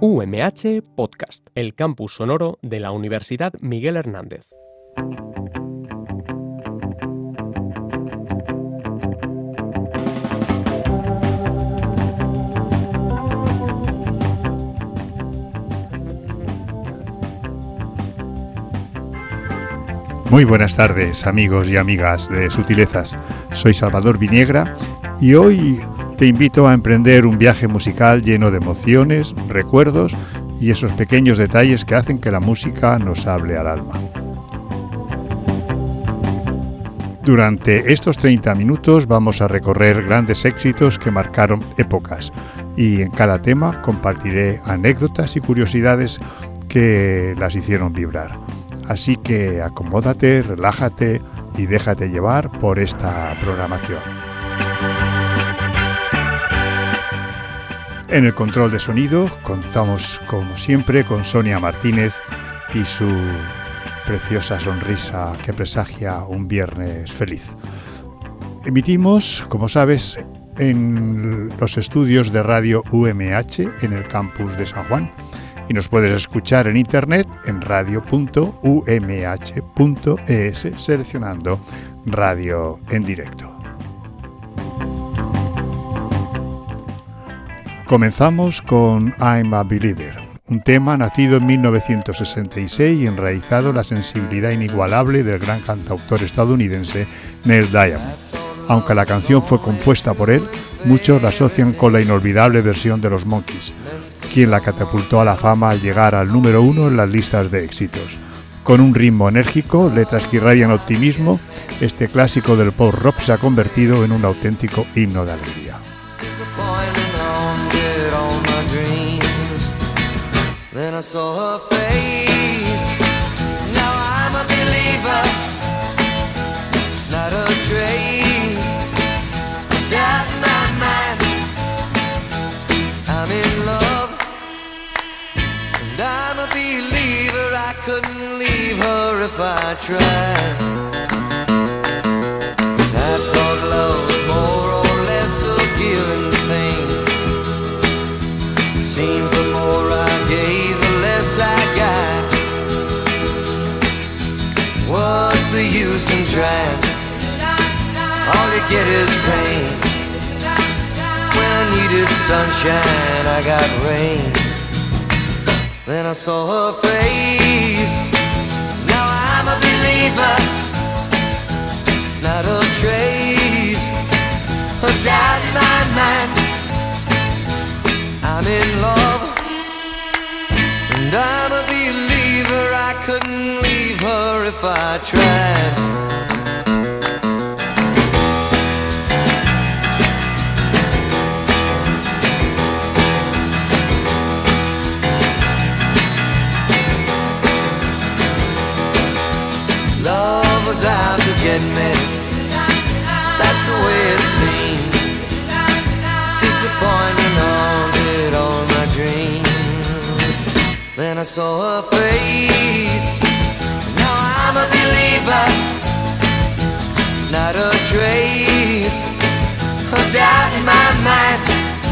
UMH Podcast, el campus sonoro de la Universidad Miguel Hernández. Muy buenas tardes, amigos y amigas de Sutilezas. Soy Salvador Viniegra y hoy te invito a emprender un viaje musical lleno de emociones, recuerdos y esos pequeños detalles que hacen que la música nos hable al alma. Durante estos 30 minutos vamos a recorrer grandes éxitos que marcaron épocas y en cada tema compartiré anécdotas y curiosidades que las hicieron vibrar. Así que acomódate, relájate y déjate llevar por esta programación. En el control de sonido contamos como siempre con Sonia Martínez y su preciosa sonrisa que presagia un viernes feliz. Emitimos, como sabes, en los estudios de Radio UMH en el campus de San Juan. Y nos puedes escuchar en internet en radio.umh.es seleccionando Radio en directo. Comenzamos con I'm a Believer, un tema nacido en 1966 y enraizado en la sensibilidad inigualable del gran cantautor estadounidense Neil Diamond. Aunque la canción fue compuesta por él, muchos la asocian con la inolvidable versión de los Monkees, quien la catapultó a la fama al llegar al número 1 en las listas de éxitos. Con un ritmo enérgico, letras que irradian optimismo, este clásico del pop rock se ha convertido en un auténtico himno de alegría. Couldn't leave her if I tried. I thought love was more or less a given thing. Seems the more I gave, the less I got. What's the use in trying? All you get is pain. When I needed sunshine, I got rain. Then I saw her face. Now I'm a believer, not a trace of doubt in my mind. I'm in love, and I'm a believer. I couldn't leave her if I tried. Out to get me, that's the way it seems. Disappointing haunted all my dreams. Then I saw her face. Now I'm a believer, not a trace of doubt in my mind.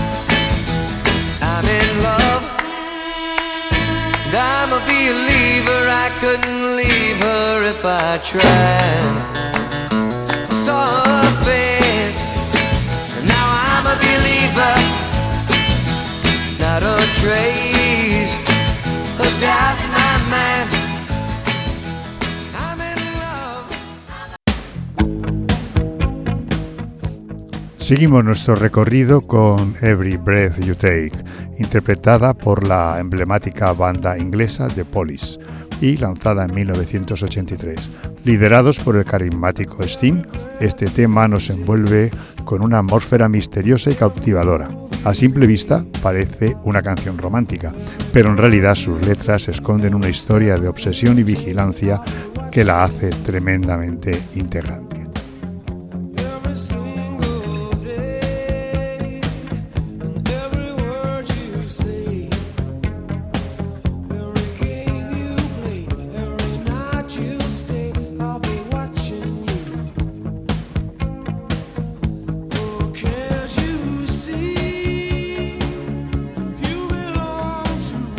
I'm in love, and I'm a believer. I couldn't leave her if I tried. I saw her face, and now I'm a believer, not a trace of doubt in my mind. I'm in love. Seguimos nuestro recorrido con Every Breath You Take, interpretada por la emblemática banda inglesa The Police y lanzada en 1983. Liderados por el carismático Sting, este tema nos envuelve con una atmósfera misteriosa y cautivadora. A simple vista parece una canción romántica, pero en realidad sus letras esconden una historia de obsesión y vigilancia que la hace tremendamente integrante. Can't you see you belong to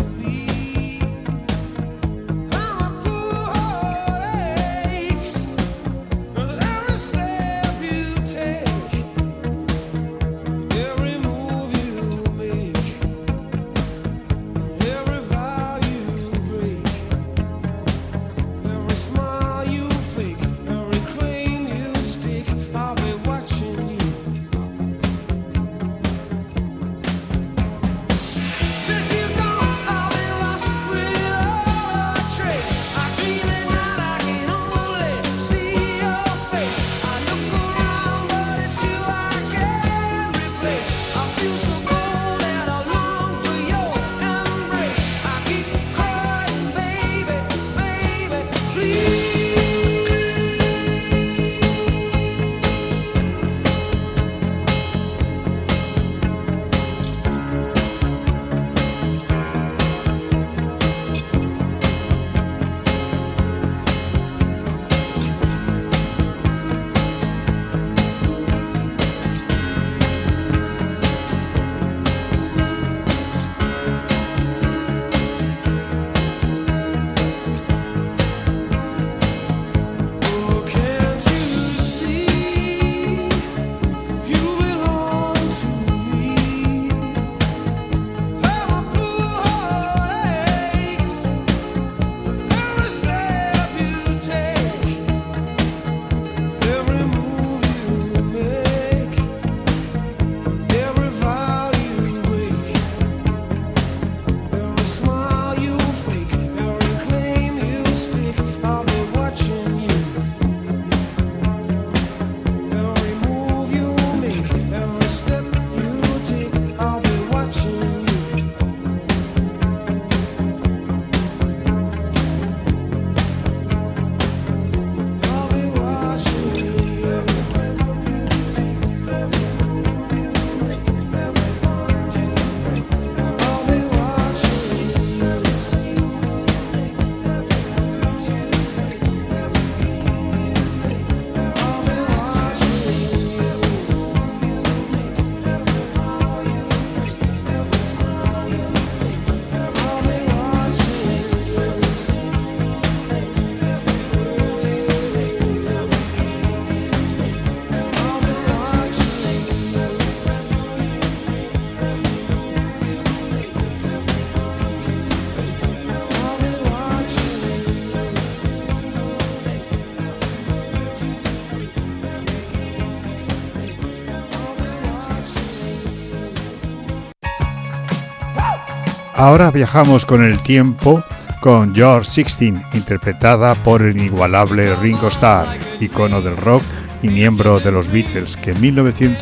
Ahora viajamos con el tiempo con Your 16, interpretada por el inigualable Ringo Starr, icono del rock y miembro de los Beatles, que en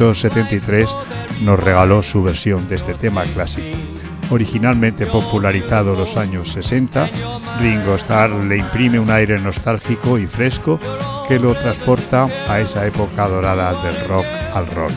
1973 nos regaló su versión de este tema clásico. Originalmente popularizado en los años 60, Ringo Starr le imprime un aire nostálgico y fresco que lo transporta a esa época dorada del rock al roll.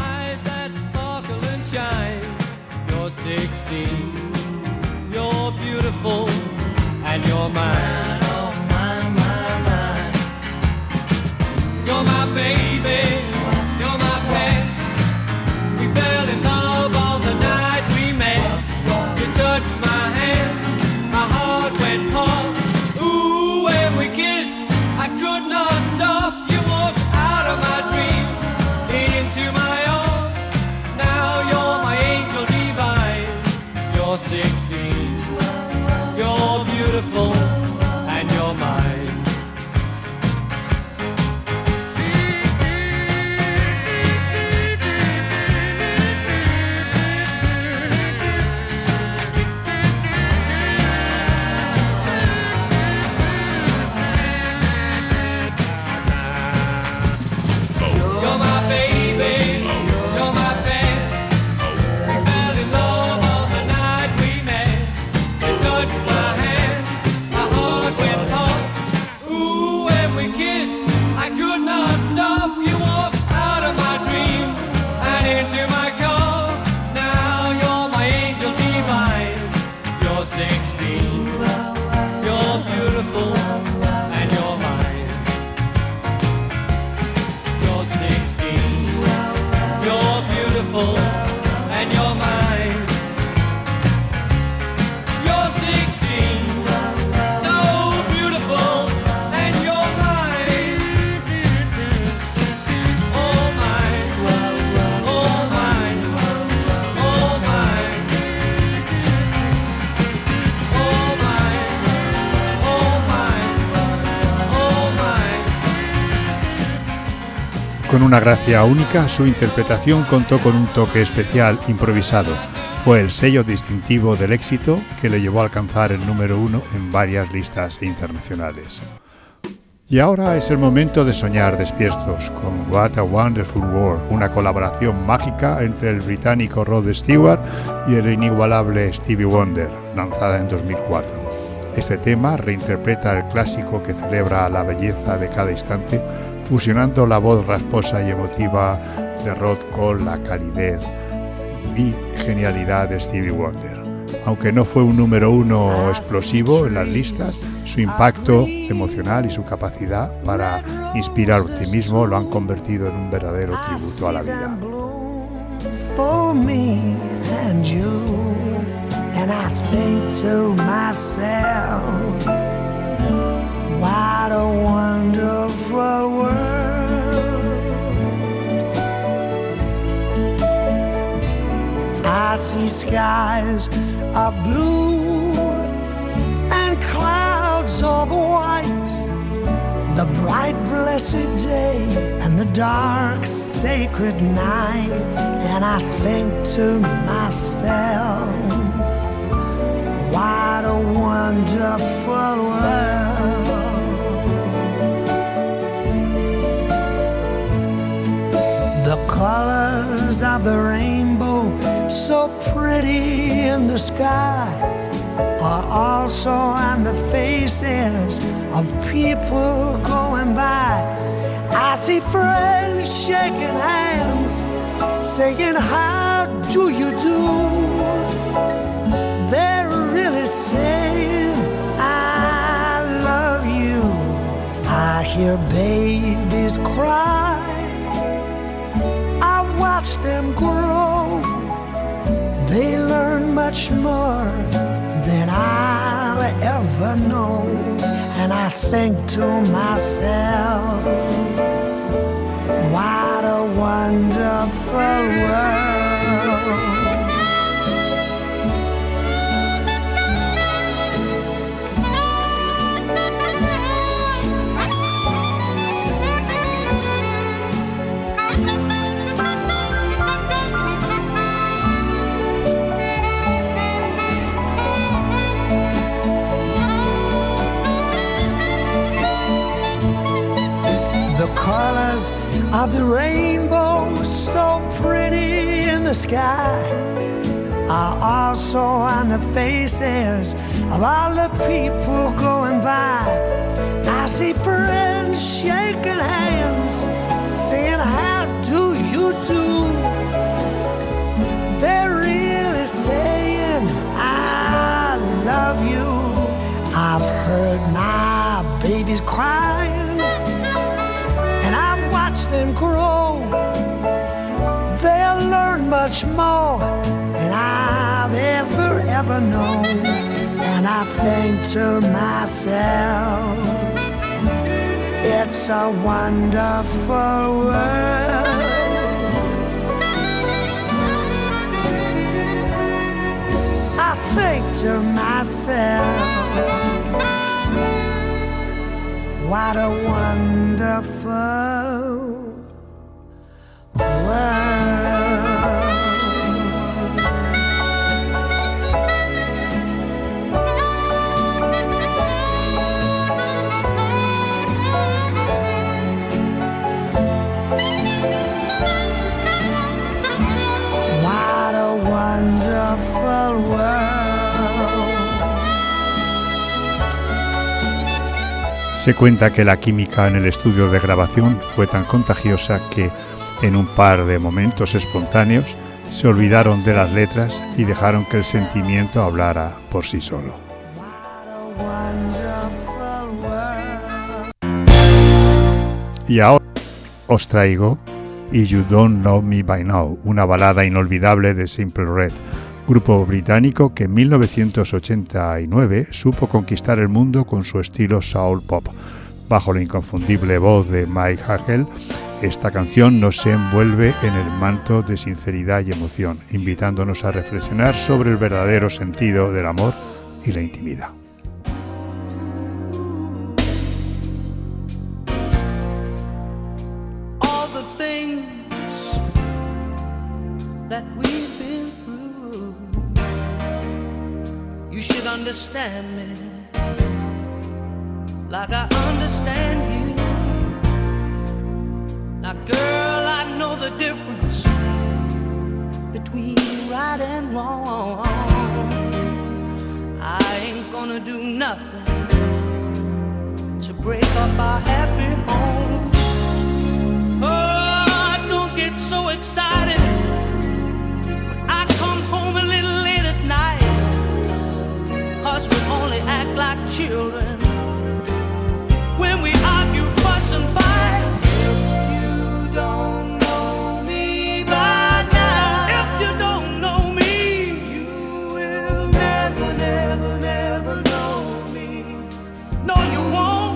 And you're mine, oh mine, mine, mine. You're my baby, you're my pet. We fell in love on the night we met. You touched my hand, my heart went pump. Ooh, when we kissed, I could not stop. You walked out of my dreams, into my arms. Now you're my angel divine. You're 16. You're beautiful and you're mine. You're my baby, you're my pet. We fell in love on the night we met. You touched my hand, my heart went pump. Ooh, when we kissed, I could not stop. You walked out of my dreams and into my car. Now you're my angel divine. You're 16, you're beautiful and you're mine. You're 16, you're beautiful and you're mine. You're 16, so beautiful and you're mine. Oh mine, oh mine, oh mine. Oh mine, oh mine, oh mine. Con una gracia única, su interpretación contó con un toque especial improvisado. fue el sello distintivo del éxito que le llevó a alcanzar el número 1 en varias listas internacionales. Y ahora es el momento de soñar despiertos con What a Wonderful World, una colaboración mágica entre el británico Rod Stewart y el inigualable Stevie Wonder, lanzada en 2004. Este tema reinterpreta el clásico que celebra la belleza de cada instante, fusionando la voz rasposa y emotiva de Rod con la calidez y genialidad de Stevie Wonder. Aunque no fue un número 1 explosivo en las listas, su impacto emocional y su capacidad para inspirar optimismo lo han convertido en un verdadero tributo a la vida. I see skies of blue and clouds of white, the bright blessed day and the dark sacred night, and I think to myself, what a wonderful world. The colors of the rainbow, so pretty in the sky, are also on the faces of people going by. I see friends shaking hands, saying, how do you do? They're really saying, I love you. I hear babies cry, I watch them grow. They learn much more than I'll ever know. And I think to myself, what a wonderful world. Colors of the rainbow, so pretty in the sky, are also on the faces of all the people going by. I see friends shaking hands, saying, how do you do? They're really saying, I love you. I've heard my babies crying, and I've watched them grow. They'll learn much more than I've ever known. And I think to myself, it's a wonderful world. I think to myself, what a wonderful world. What a wonderful world. Se cuenta que la química en el estudio de grabación fue tan contagiosa que, en un par de momentos espontáneos, se olvidaron de las letras y dejaron que el sentimiento hablara por sí solo. Y ahora os traigo Y You Don't Know Me By Now, una balada inolvidable de Simple Red, grupo británico que en 1989 supo conquistar el mundo con su estilo soul pop. Bajo la inconfundible voz de Mike Hagel, esta canción nos envuelve en el manto de sinceridad y emoción, invitándonos a reflexionar sobre el verdadero sentido del amor y la intimidad. All the things that we've been through. You should understand me like I understand you. Now girl, I know the difference between right and wrong. I ain't gonna do nothing to break up our happy home. Oh, don't get so excited when I come home a little late at night, 'cause we only act like children when we argue, fuss and fight. If you don't know me by now, if you don't know me, you will never, never, never know me. No, you won't.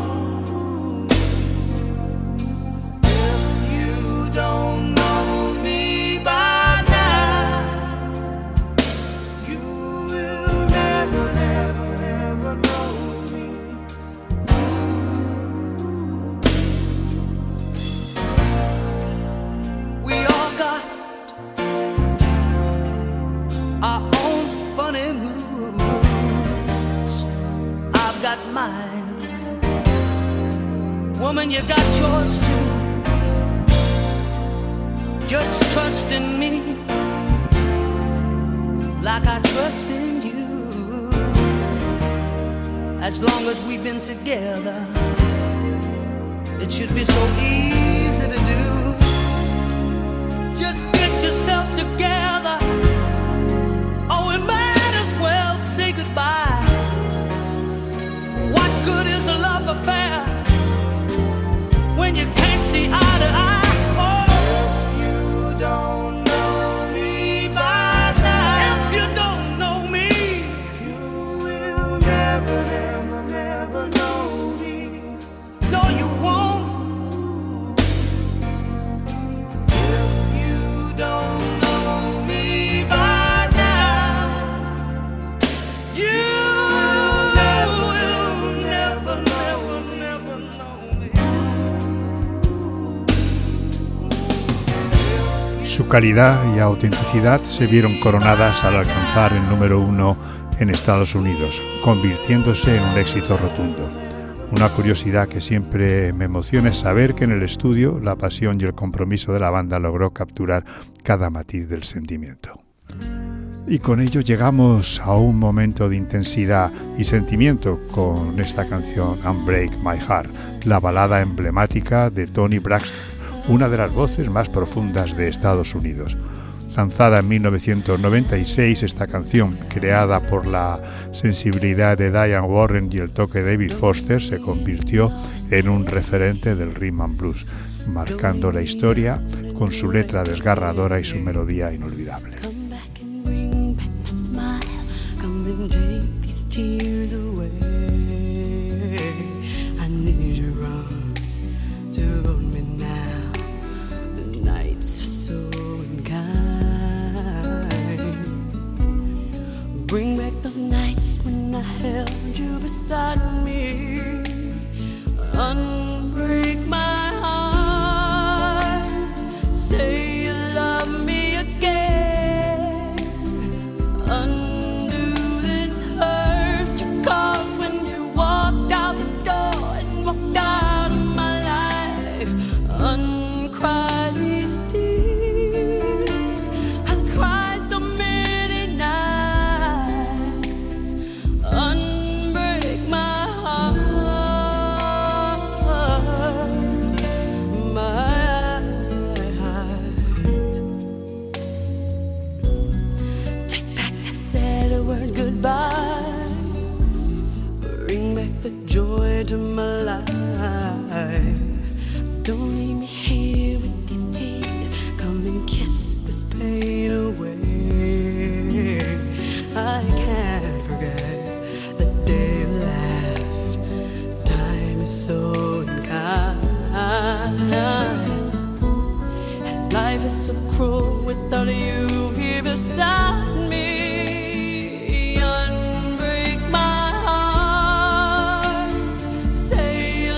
If you don't know me by now, you will never, never, never know me. We all got our own funny moods. I've got mine. Woman, you got yours too. Just trust in me like I trust in you. As long as we've been together, it should be so easy to do. Just get yourself together. Oh, we might as well say goodbye. What good is a love affair when you can't see eye to eye? Oh, if you don't know me by now, if you don't know me, you will never, never, never know me. No, you won't. If you don't know me by now, you will never, never, never know me. Su calidad y autenticidad se vieron coronadas al alcanzar el número 1 en Estados Unidos, convirtiéndose en un éxito rotundo. Una curiosidad que siempre me emociona es saber que en el estudio la pasión y el compromiso de la banda logró capturar cada matiz del sentimiento. Y con ello llegamos a un momento de intensidad y sentimiento con esta canción Unbreak My Heart, la balada emblemática de Toni Braxton, una de las voces más profundas de Estados Unidos. Lanzada en 1996, esta canción, creada por la sensibilidad de Diane Warren y el toque de David Foster, se convirtió en un referente del rhythm and blues, marcando la historia con su letra desgarradora y su melodía inolvidable. Come back and bring back my smile. Come and take these tears away. I need your arms to hold me now. The nights are so unkind. Bring back those nights when I held you beside me. Unbreak my heart. Say you love me again. Undo this hurt you caused when you walked out the door and walked out of my life. Uncry these tears. I've cried so many nights. Unbreak my heart. My heart. Take back that sad word goodbye. Bring back the joy to my life. Don't leave me here with these tears. Come and kiss this pain away. I can't forget the day you left. Time is so unkind. And life is so cruel without you here beside me. Unbreak my heart. Say you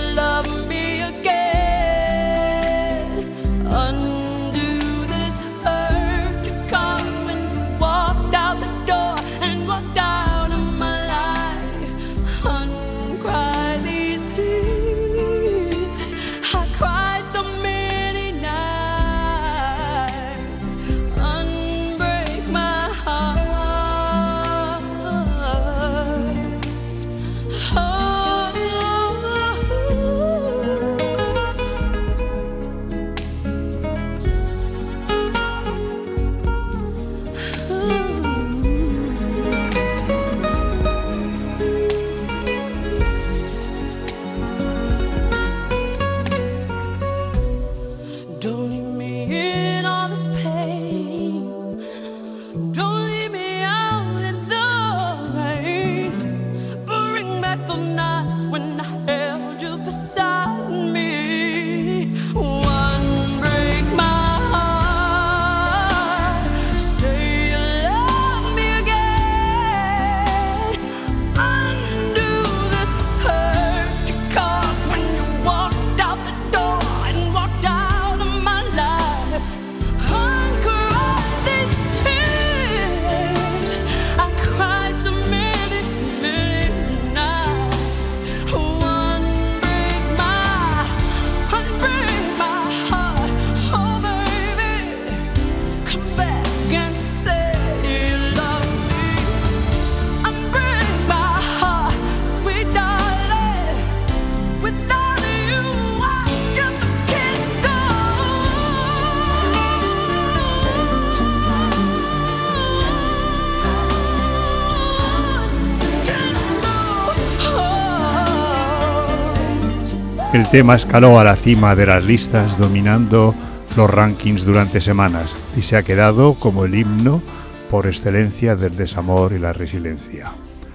El tema escaló a la cima de las listas, dominando los rankings durante semanas, y se ha quedado como el himno por excelencia del desamor y la resiliencia.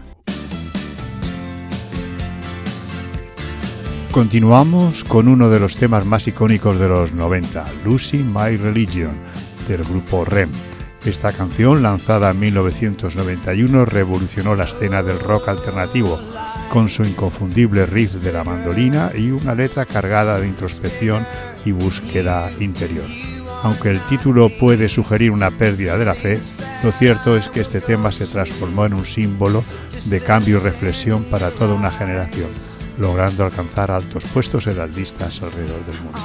Continuamos con uno de los temas más icónicos de los 90, Losing My Religion, del grupo REM. Esta canción, lanzada en 1991, revolucionó la escena del rock alternativo, con su inconfundible riff de la mandolina y una letra cargada de introspección y búsqueda interior. Aunque el título puede sugerir una pérdida de la fe, lo cierto es que este tema se transformó en un símbolo de cambio y reflexión para toda una generación, logrando alcanzar altos puestos en las listas alrededor del mundo.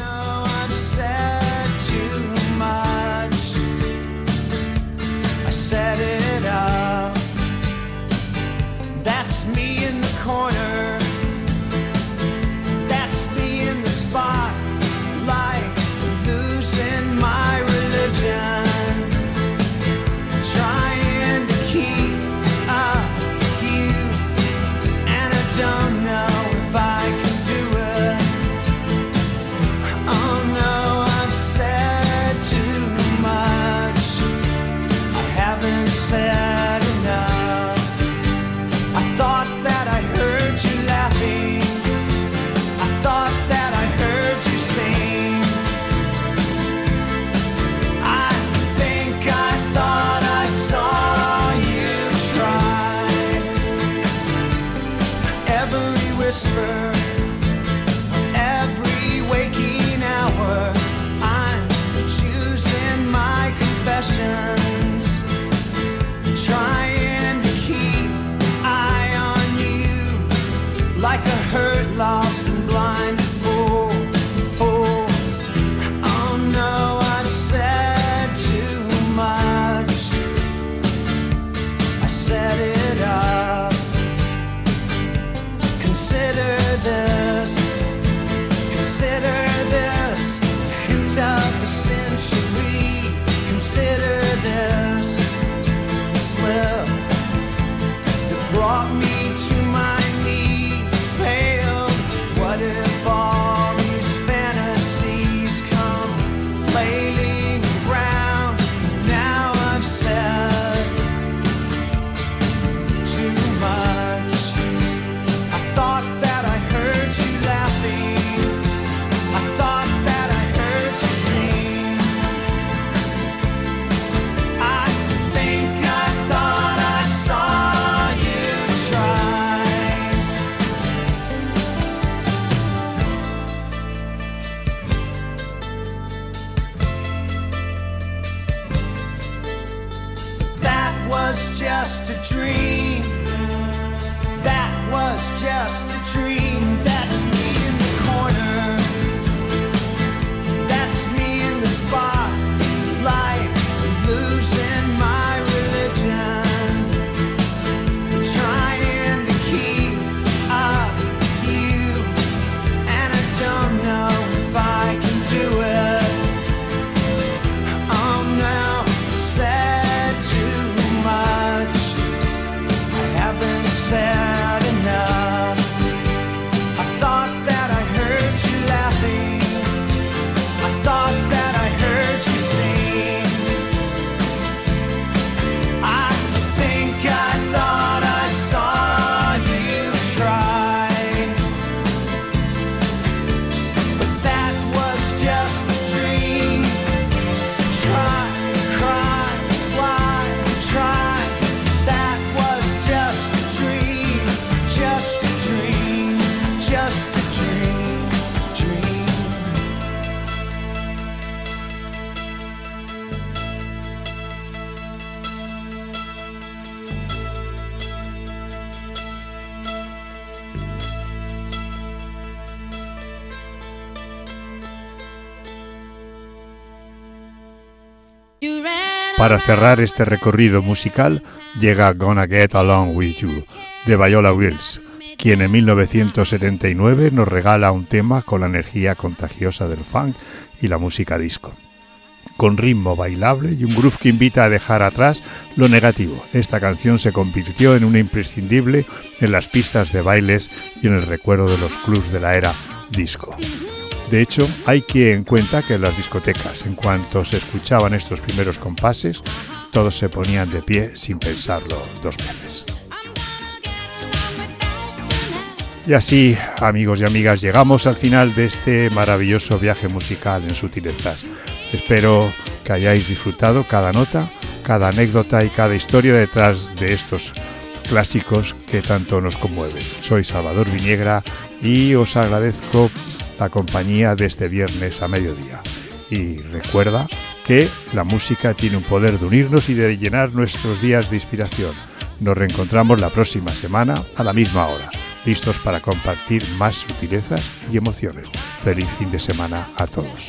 Set it up. That's me in the corner. That's me in the spotlight, losing my religion, trying to keep up with you, and I don't know if I can do it. Oh no, I've said too much. Haven't said enough. I thought that I heard you laughing. I thought that I heard you sing. I think I thought I saw you try. Every whisper, every waking hour, I'm choosing my confessions, trying to keep eye on you, like a hurt, lost and blind fool. Oh no, I've said too much. I set it up. Consider this hint of a century. Consider this slip that brought me to my knees, pale. What if all these fantasies come flailing around? Now I've said too much. I thought that I heard you laughing. I thought that I heard you sing. I think I thought I saw you try. That was just a dream. That was just a dream. That's me in the corner. That's me in the spotlight, losing my religion, trying to keep up with you, and I don't know if I can do it. Oh no, said too much. I haven't said enough. I thought that I heard you laughing. I thought that I heard you sing. I think I thought I saw you try. But that was just a dream. Try, cry, lie, try. That was just a dream. Just a dream. Just a dream. Dream. Para cerrar este recorrido musical llega Gonna Get Along With You, de Viola Wills, quien en 1979 nos regala un tema con la energía contagiosa del funk y la música disco. Con ritmo bailable y un groove que invita a dejar atrás lo negativo, esta canción se convirtió en una imprescindible en las pistas de bailes y en el recuerdo de los clubs de la era disco. De hecho, hay quien cuenta que en las discotecas, en cuanto se escuchaban estos primeros compases, todos se ponían de pie sin pensarlo dos veces. Y así, amigos y amigas, llegamos al final de este maravilloso viaje musical en sutilezas. Espero que hayáis disfrutado cada nota, cada anécdota y cada historia detrás de estos clásicos que tanto nos conmueven. Soy Salvador Viniegra y os agradezco la compañía de este viernes a mediodía. Y recuerda que la música tiene un poder de unirnos y de llenar nuestros días de inspiración. Nos reencontramos la próxima semana a la misma hora, listos para compartir más sutilezas y emociones. Feliz fin de semana a todos.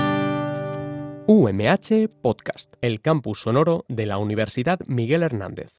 UMH Podcast, el campus sonoro de la Universidad Miguel Hernández.